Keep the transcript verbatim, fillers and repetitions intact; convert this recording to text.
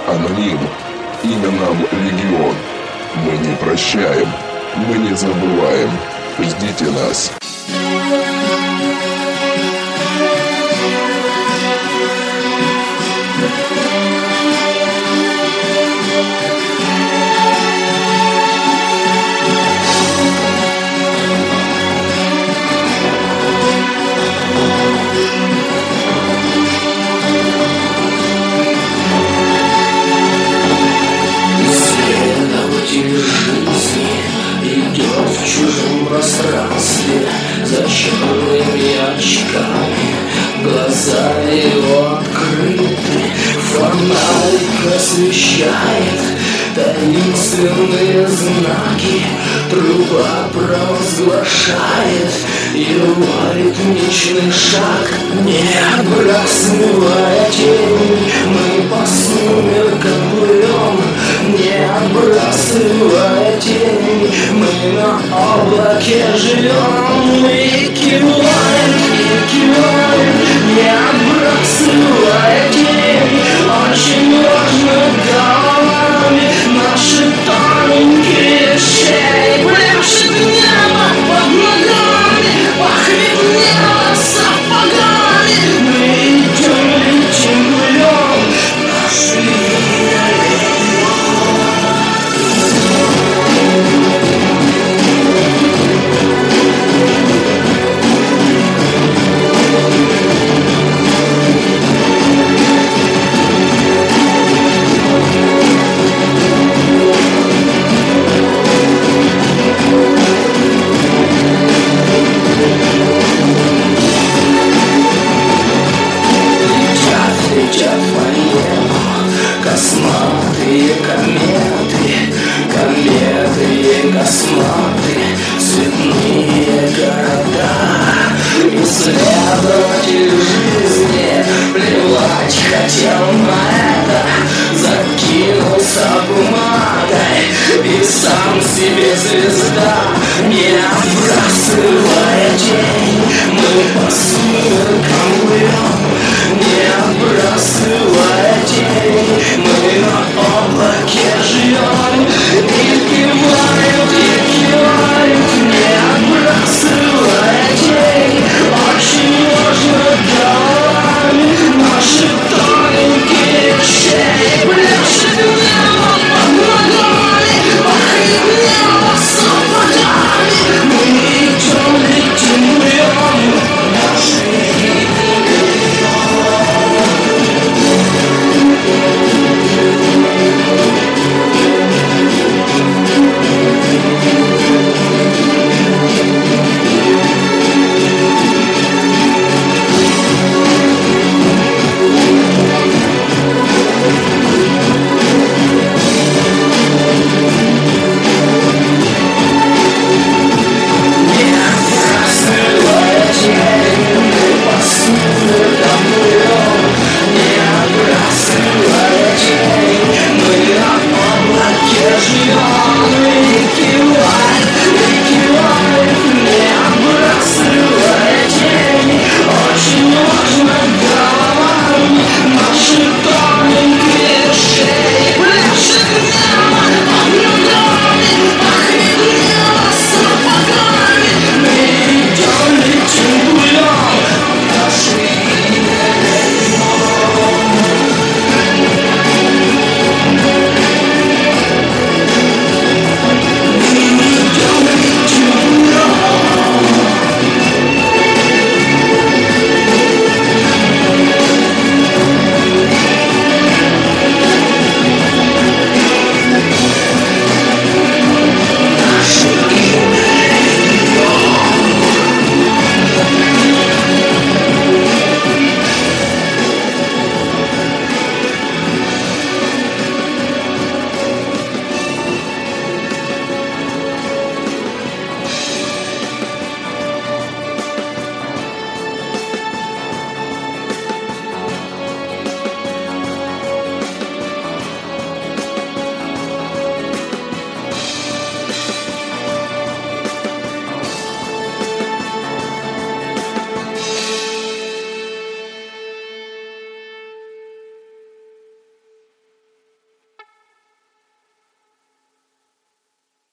Аноним. Имя нам Легион. Мы не прощаем, мы не забываем. Ждите нас. Идет в чужом пространстве за черными очками. Глаза его открыты, фонарик освещает таинственные знаки. Труба провозглашает его ритмичный шаг. Не отбрасывая тень, мы по сумеркам плывем. Не отбрасывая тень, мы на облаке живем. Мы киваем и киваем, не отбрасывая тень. Очень важно головами наши тоненькие шеи. Пляшет небо под ногами, пахнет небо сапогами. Мы идем, летим, плывем, наши косматые кометы, кометы и косматы, цветные города. Исследователь жизни плевать хотел на это, закинулся бумагой и сам себе звезда. Не